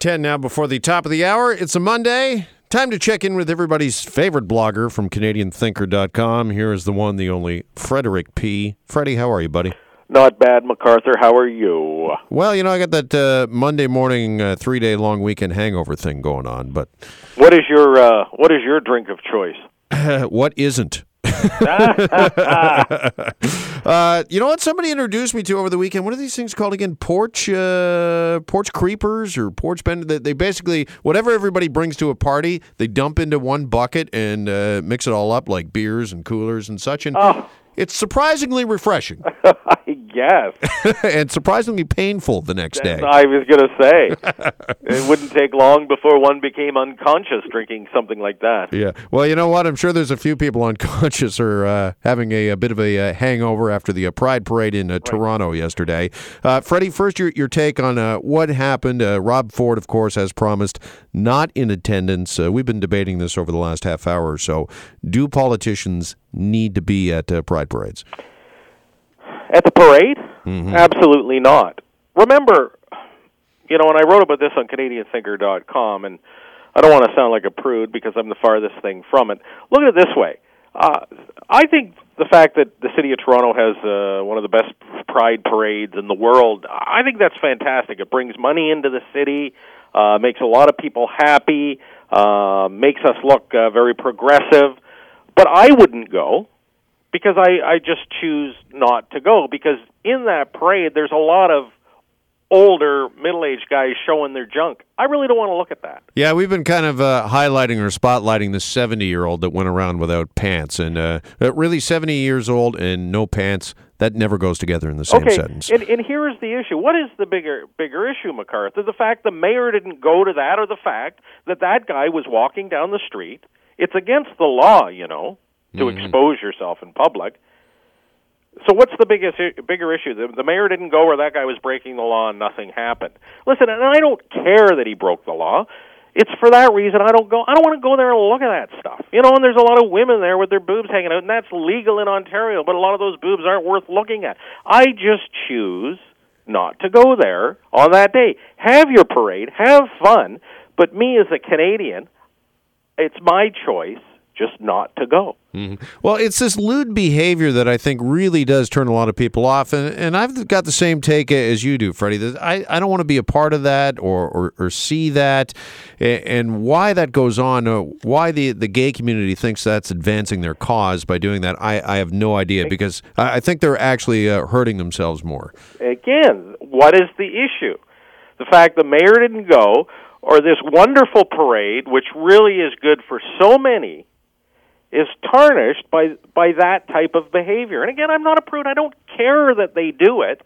10 now before the top of the hour. It's a Monday. Time to check in with everybody's favorite blogger from CanadianThinker.com. Here is the one, the only, Frederick P. Freddie, how are you, buddy? Not bad, MacArthur. How are you? Well, I got that Monday morning, 3-day-long weekend hangover thing going on, but... What is your drink of choice? What isn't? You know what? Somebody introduced me to over the weekend. What are these things called again? Porch creepers or porch bend? They basically, whatever everybody brings to a party, they dump into one bucket and mix it all up like beers and coolers and such. And it's surprisingly refreshing. I guess. And surprisingly painful the next day. I was going to say. It wouldn't take long before one became unconscious drinking something like that. Yeah. Well, you know what? I'm sure there's a few people unconscious or having a bit of a hangover after the Pride Parade in Toronto yesterday. Freddie, first your take on what happened. Rob Ford, of course, has promised not in attendance. We've been debating this over the last half hour or so. Do politicians need to be at Pride Parades? At the parade? Mm-hmm. Absolutely not. Remember, and I wrote about this on CanadianThinker.com, and I don't want to sound like a prude because I'm the farthest thing from it. Look at it this way. I think the fact that the city of Toronto has one of the best pride parades in the world, I think that's fantastic. It brings money into the city, makes a lot of people happy, makes us look very progressive. But I wouldn't go because I just choose not to go, because in that parade there's a lot of older, middle-aged guys showing their junk. I really don't want to look at that. Yeah, we've been kind of highlighting or spotlighting the 70-year-old that went around without pants. And really 70 years old and no pants, that never goes together in the same sentence. And here is the issue. What is the bigger issue, MacArthur? The fact the mayor didn't go to that, or the fact that guy was walking down the street? It's against the law, to expose yourself in public. So what's the bigger issue? The mayor didn't go, or that guy was breaking the law and nothing happened. Listen, and I don't care that he broke the law. It's for that reason I don't go. I don't want to go there and look at that stuff. And there's a lot of women there with their boobs hanging out, and that's legal in Ontario, but a lot of those boobs aren't worth looking at. I just choose not to go there on that day. Have your parade, have fun, but me as a Canadian, it's my choice just not to go. Mm-hmm. Well, it's this lewd behavior that I think really does turn a lot of people off, and I've got the same take as you do, Freddie. I don't want to be a part of that or see that, and why that goes on, why the gay community thinks that's advancing their cause by doing that, I have no idea, because I think they're actually hurting themselves more. Again, what is the issue? The fact the mayor didn't go, or this wonderful parade, which really is good for so many, is tarnished by that type of behavior. And again, I'm not a prude. I don't care that they do it.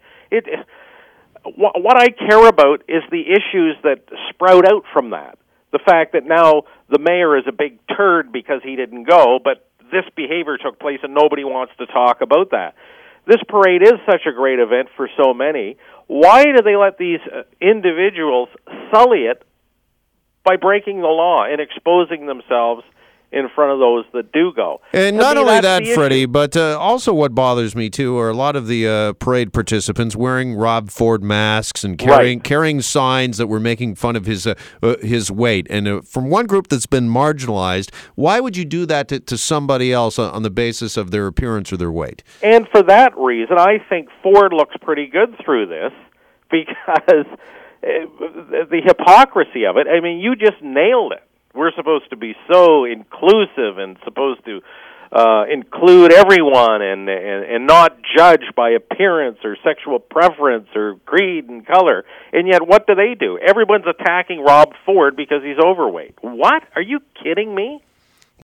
What I care about is the issues that sprout out from that. The fact that now the mayor is a big turd because he didn't go, but this behavior took place and nobody wants to talk about that. This parade is such a great event for so many. Why do they let these individuals sully it by breaking the law and exposing themselves in front of those that do go? And not only that, Freddie, but also what bothers me, too, are a lot of the parade participants wearing Rob Ford masks and carrying signs that were making fun of his weight. And from one group that's been marginalized, why would you do that to somebody else on the basis of their appearance or their weight? And for that reason, I think Ford looks pretty good through this, because the hypocrisy of it, I mean, you just nailed it. We're supposed to be so inclusive and supposed to include everyone and not judge by appearance or sexual preference or creed and color. And yet, what do? Everyone's attacking Rob Ford because he's overweight. What? Are you kidding me?